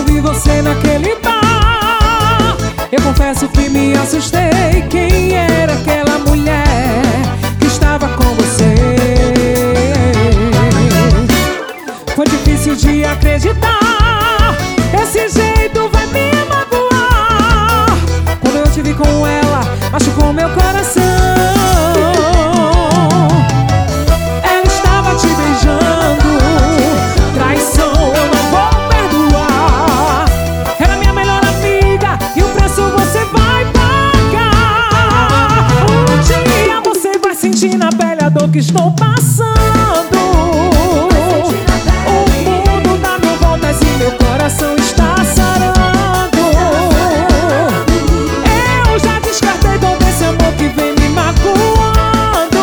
vi você naquele bar, eu confesso que me assustei. Quem era aquela mulher que estava com você? Foi difícil de acreditar, esse jeito vai me magoar. Quando eu te vi com ela, machucou meu coração. Ela estava te beijando, traição eu não vou perdoar. Era minha melhor amiga e o preço você vai pagar. Um dia você vai sentir na pele a dor que estou passando. Está sarando. Eu já descartei todo esse amor que vem me magoando.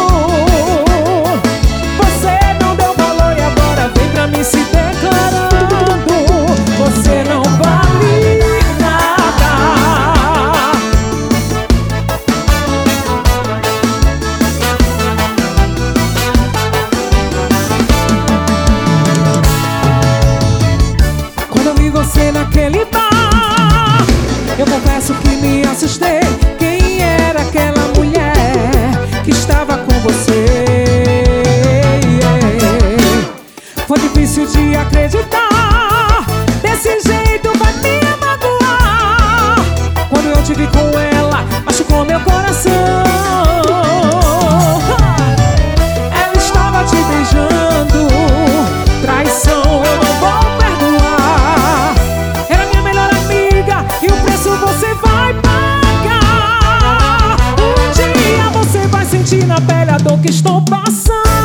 Você não deu valor e agora vem pra mim se declarando. Você não vale nada. Você naquele bar, eu confesso que me assustei. Quem era aquela mulher que estava com você? Foi difícil de acreditar, desse jeito vai me magoar. Quando eu te vi com ela, machucou meu coração. Ela estava te beijando, traição eu não vou perdoar. E o preço você vai pagar. Um dia você vai sentir na pele a dor que estou passando.